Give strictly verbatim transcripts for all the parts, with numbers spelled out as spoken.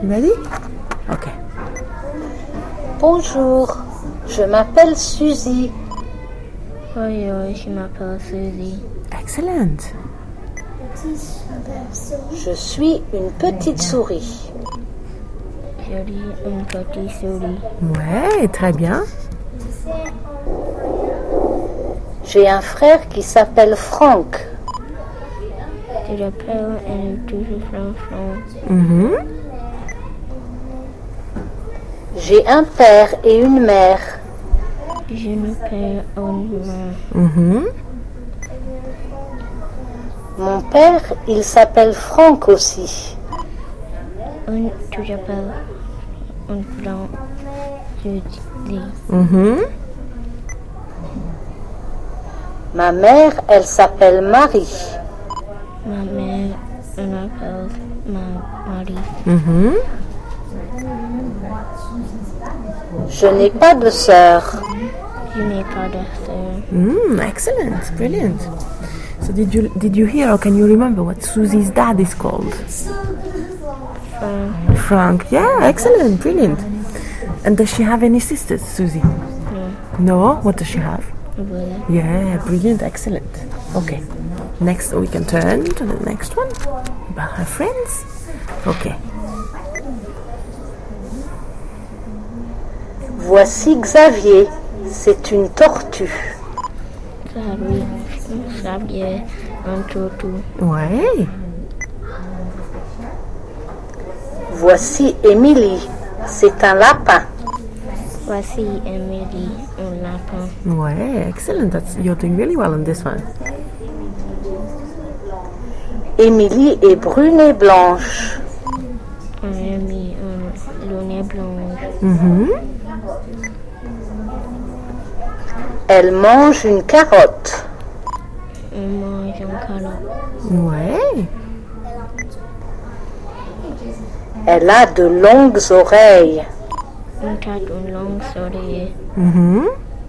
Ready? Okay. Bonjour, je m'appelle Suzy. Bonjour, je m'appelle Suzy. Excellent. Je suis une petite souris. Je suis une petite souris. Ouais, très bien. J'ai un frère qui s'appelle Franck. Je l'appelle et toujours Franck. Mhm. J'ai un père et une mère. Je m'appelle Onma. Mhm. Mon père, il s'appelle Franck aussi. On tu l'appelles un Franck. Je dis. Mhm. Ma mère, elle s'appelle Marie. Ma mère, on l'appelle ma Marie. Mhm. Je n'ai pas de sœur. Je n'ai pas de sœur. Mm, excellent, brilliant. So did you did you hear or can you remember what Susie's dad is called? Frank. Frank. Yeah, excellent, brilliant. And does she have any sisters, Susie? No. No. What does she have? A brother. Yeah, brilliant, excellent. Okay. Next, we can turn to the next one about her friends. Okay. Voici Xavier. C'est une tortue. Xavier, Xavier, un toutou. Ouais. Voici Émilie. C'est un lapin. Voici Emily, un lapin. Ouais, excellent. That's, you're doing really well on this one. Émilie est brune et blanche. On a mis un lunet blanc. Mhm. Elle mange une carotte. On mange un carotte. Ouais. Elle a de longues oreilles. On a une longue oreille. Mhm.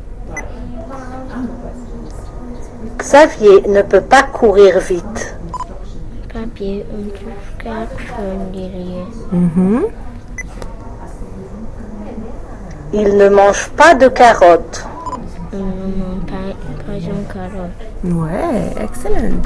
Xavier ne peut pas courir vite. Papier, on trouve quatre derrière. Mhm. Il ne mange pas de carottes. On ne mange pas, pas une carotte. Ouais, excellent.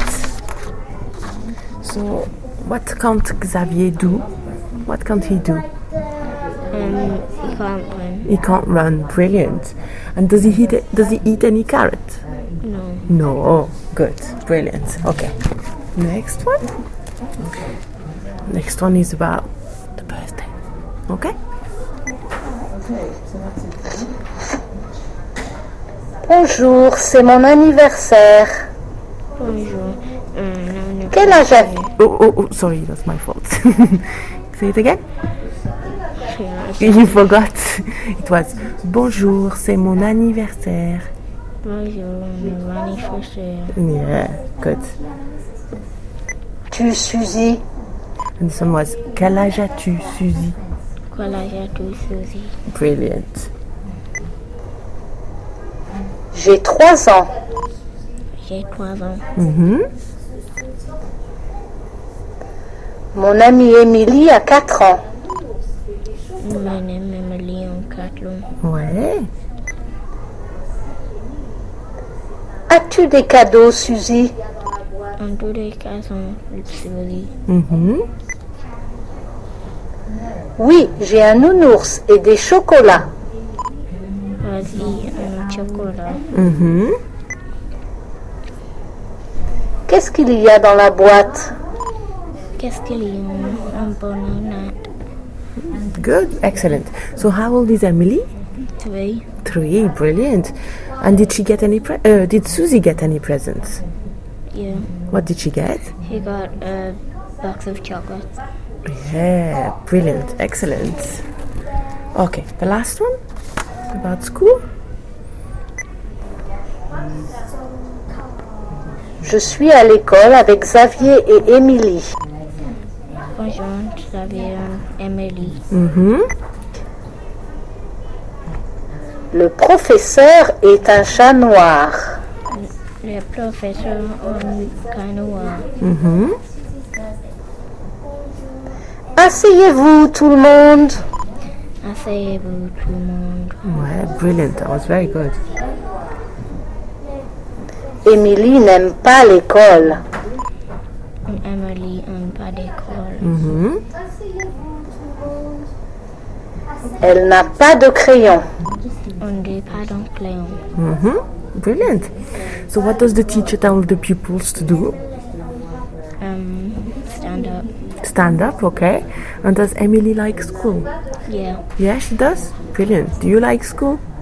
So, what can't Xavier do? What can't he do? Um, he can't run. He can't run. Brilliant. And does he eat? Does he eat any carrot? No. No. Oh, good. Brilliant. Okay. Next one. Next one is about the birthday. Okay. Bonjour, c'est mon anniversaire. Bonjour. Um, Quel âge as-tu? Oh, oh, oh, sorry, that's my fault. Say it again. You forgot. It was bonjour, c'est mon anniversaire. Bonjour, mon anniversaire. Yeah, good. Tu, Suzy? And this one was quel âge as-tu, Suzy? Quel âge as-tu, Suzy? Brilliant. J'ai trois ans. J'ai trois ans. Mhm. Mon amie Émilie a quatre ans. Mon amie Emily a quatre ans. Ouais. As-tu des cadeaux, Suzy? En tous les cas, sont Suzy. Mhm. Oui, j'ai un nounours et des chocolats. Voici un chocolat. Mhm. Qu'est-ce qu'il y a dans la boîte? Qu'est-ce qu'il y a? Un banana. Good, excellent. So how old is Emily? Three. Three, brilliant. And did she get any? Pre- uh, did Susie get any presents? Yeah. What did she get? He got a box of chocolates. Yeah, brilliant, excellent. Okay, the last one about school. Je suis à l'école avec Xavier et Émilie. Bonjour, Xavier et Emily. Mhm. Le professeur est un chat noir. Le professeur a un chat noir. Mhm. Asseyez-vous tout le monde. Asseyez-vous tout le monde. Ouais, brilliant. That was very good. Émilie n'aime pas l'école. Emily n'aime pas d'école. Mhm. Elle n'a pas de crayon. On dit pas d'un crayon. Mhm. Brilliant. So what does the teacher tell the pupils to do? Um, stand up. Stand up, okay. And does Emily like school? Yeah. Yeah, she does? Brilliant. Do you like school?